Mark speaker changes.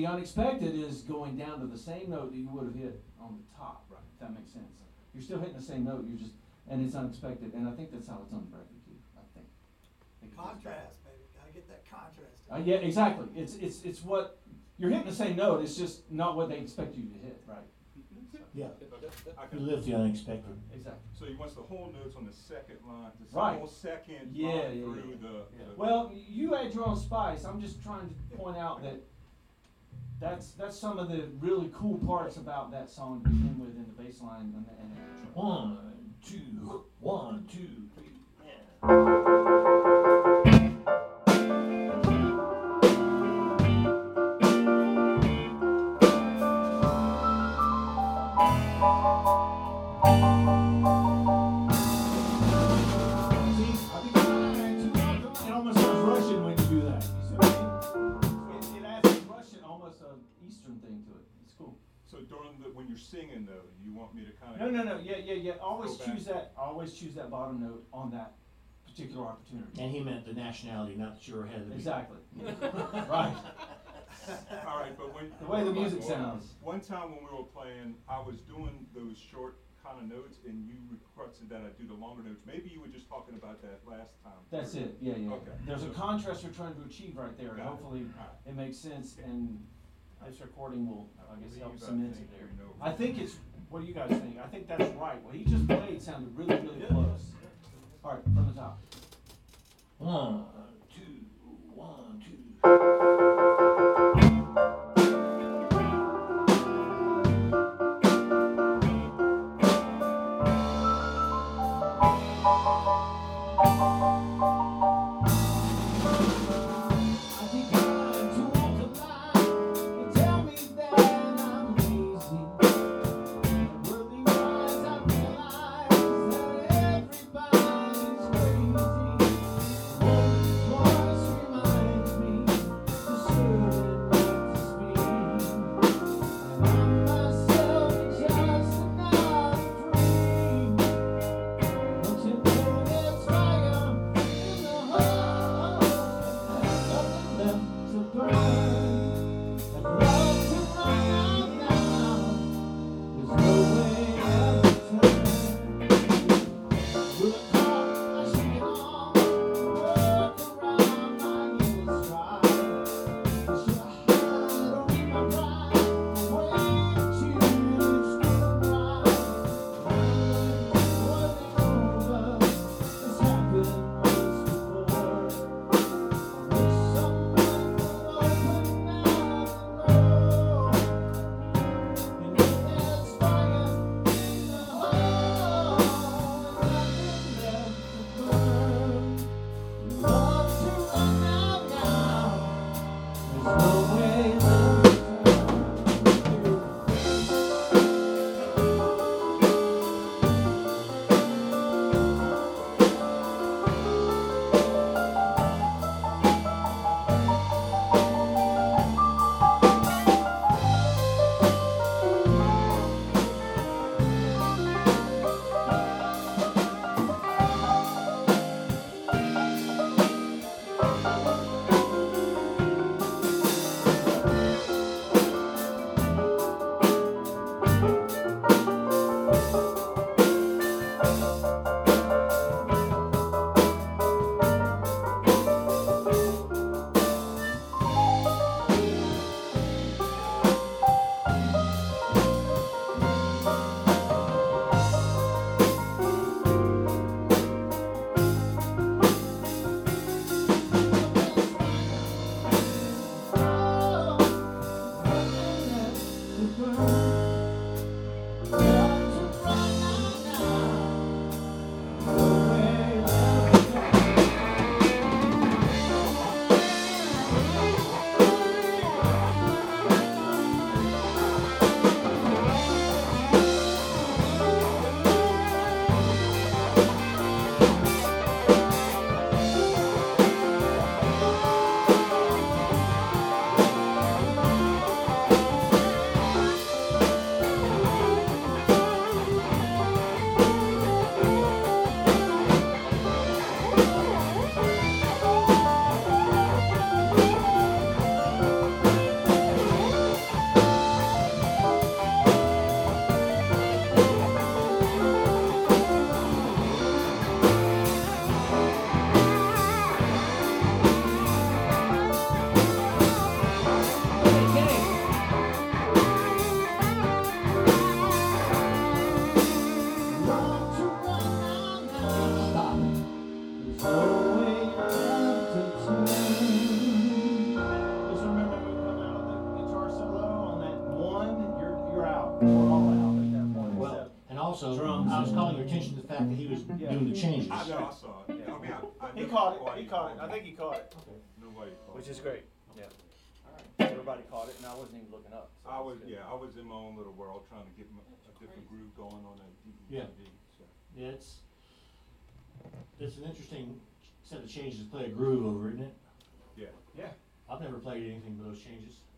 Speaker 1: unexpected is going down to the same note that you would have hit on the top,
Speaker 2: Right.
Speaker 1: if that makes sense. You're still hitting the same note, and it's unexpected, and I think that's how it's on the record too, I think.
Speaker 3: Contrast, baby, gotta get that contrast.
Speaker 1: Yeah, exactly. It's what, you're hitting the same note, it's just not what they expect you to hit, right?
Speaker 4: Yeah,
Speaker 2: I
Speaker 4: you
Speaker 2: can-
Speaker 4: live the unexpected.
Speaker 1: Exactly.
Speaker 2: So he wants the whole notes on the second line, the
Speaker 1: Right.
Speaker 2: whole second
Speaker 1: Yeah,
Speaker 2: line
Speaker 1: yeah,
Speaker 2: through
Speaker 1: yeah.
Speaker 2: the.
Speaker 1: Well, you add your own spice. I'm just trying to point out that that's some of the really cool parts about that song to begin with in the bass line and the intro.
Speaker 4: 1, 2, 1, 2, 3, yeah.
Speaker 1: See, it almost sounds Russian when you do that. You see what I mean? It adds a Russian, almost an Eastern thing to it. It's cool.
Speaker 2: So during when you're singing though, you want me to kind of.
Speaker 1: No. Yeah. Always
Speaker 2: Go back.
Speaker 1: choose that bottom note on that particular opportunity.
Speaker 4: And he meant the nationality, not that you were ahead of the beat.
Speaker 1: Exactly. Right.
Speaker 2: All right, but when.
Speaker 1: The way the music sounds.
Speaker 2: One time when we were playing, I was doing those short kind of notes and you requested that I do the longer notes. Maybe you were just talking about that last time.
Speaker 1: That's it. Yeah.
Speaker 2: Okay.
Speaker 1: There's a contrast you're trying to achieve right there, and
Speaker 2: Got it.
Speaker 1: hopefully
Speaker 2: Alright.
Speaker 1: it makes sense, and this recording will, I guess, help
Speaker 2: believe I
Speaker 1: cement
Speaker 2: think
Speaker 1: it there.
Speaker 2: we know.
Speaker 1: I think it's, what do you guys think? I think that's right. What he just played sounded really close. All right, from the top.
Speaker 4: 1, 2, 1, 2.
Speaker 1: I decline to walk the line. You tell me that I'm lazy. Worldly wise, I realize that everybody's crazy. Woman's voice reminds me to
Speaker 4: So
Speaker 1: drums.
Speaker 4: I was calling your attention to the fact that he was
Speaker 1: Yeah.
Speaker 4: doing the changes.
Speaker 2: I know, I saw it. I mean, I
Speaker 1: He
Speaker 2: know
Speaker 1: caught
Speaker 2: why
Speaker 1: it, he
Speaker 2: you
Speaker 1: caught it,
Speaker 2: called
Speaker 1: I think he caught it,
Speaker 2: Nobody caught
Speaker 1: which
Speaker 2: it.
Speaker 1: is great, yeah.
Speaker 5: Alright, everybody caught it, and I wasn't even looking up. so
Speaker 2: I
Speaker 5: that's
Speaker 2: was,
Speaker 5: good.
Speaker 2: yeah, I was in my own little world trying to get a different groove going on that
Speaker 4: Yeah.
Speaker 2: DVD, so.
Speaker 4: Yeah, it's an interesting set of changes to play a groove over, isn't it?
Speaker 2: Yeah.
Speaker 1: Yeah.
Speaker 4: I've never played anything but those changes.